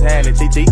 hand it, TT.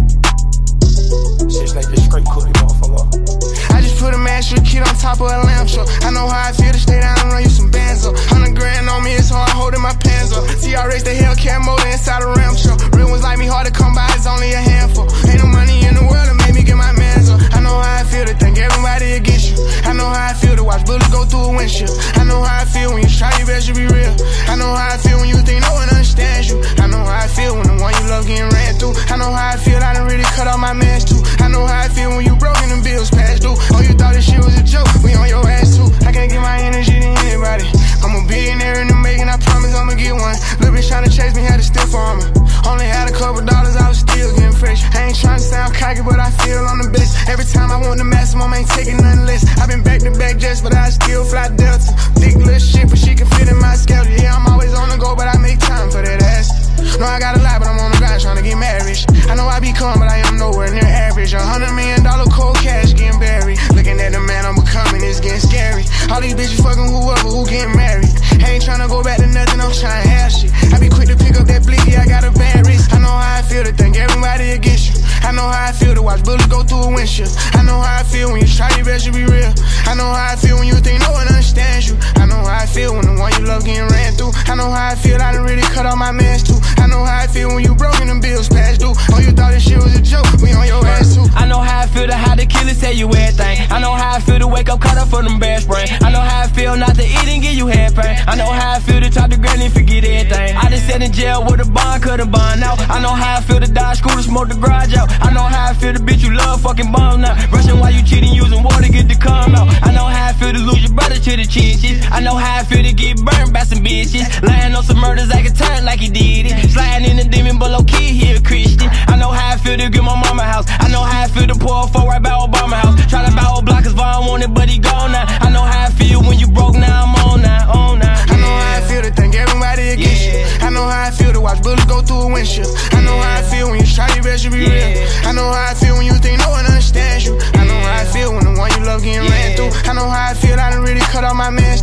Shit's like this straight cookie, motherfucker. I just put a master kid on top of a lamp truck. I know how I feel to stay down and run you some bands up. 100 grand on me, it's hard holding my pants up. TRX, the Hellcat motor inside a Ram truck. Real ones like me, hard to come by, it's only a handful. Ain't no money in the world to make me get my mans up. I know how I feel to think everybody against you. I know how I feel to watch bullets go through a windshield. I know how I feel when you try your best to be real. I know how I feel when you think no one understands you. I know how I feel when the one you love getting ran through. I know how I feel, I done really cut off my mans too. I know how I feel when you broke and them bills past due. Oh, you thought this shit was a joke, we on your ass too. I can't give my energy to anybody. I'm a billionaire in the making, I promise I'ma get one. Little bitch tryna chase me, had to steal for me. Only had a couple dollars, I was still getting fresh. I ain't tryna sound cocky, but I feel on the best. Every time I want the maximum, ain't taking nothing less. I been back to back jets, but I still fly Delta. Thick little shit, but she can fit in my schedule. Yeah, I'm always on the go, but I make time for that ass. No, I got a lot, but I'm on the grind tryna get married. I know I be calm, but I am nowhere near average. $100 million cold cash getting buried. Looking at the man I'm becoming, it's getting scary. All these bitches fucking whoever who getting married. I ain't tryna go back to nothing, I'm tryna have shit. I be quick to pick up that blicky, I got a bad wrist. I know how I feel to think everybody against you. I know how I feel to watch bullets go through a windshield. I know how I feel when you try your best to be real. I know how I feel when you think no one understands you. I know how I feel when the one you love getting ran through. I know how I feel, I done really cut off my mans too. I know how I feel when you broke and them bills past due. Oh, you thought this shit was a joke, we on your ass too. I know how I feel to how the killers tell you everything. I know how I feel to wake up caught up for them bad sprain. I know how I feel not to eat and give you head pain. I know how I feel to talk to granny and forget everything. I just sat in jail with a bond, cut a bond out. I know how I feel to die school to smoke the garage out. I know how I feel the bitch you love fucking bomb now. Rushing while you cheating, using water get to come out. I know how I feel to lose your brother to the cheeses. I know how I feel to get burned by some bitches. Lying on some murders, I can turn like he did it. Sliding in the demon, but low key he a Christian. I know how I feel to get my mama house. I know how I feel to pour a 4 right by Obama house. Try to bow a block cause Vaughn want it, but he gone now. I know how I feel when you broke, now I'm on now, on now. I know how I feel to think everybody against you. I know how I feel to watch bullets go through a windshield. I know how I feel when you try your best to be real. I know how I feel when you think no one understands you. I know how I feel when the one you love getting ran through. I know how I feel, I done really cut off my mans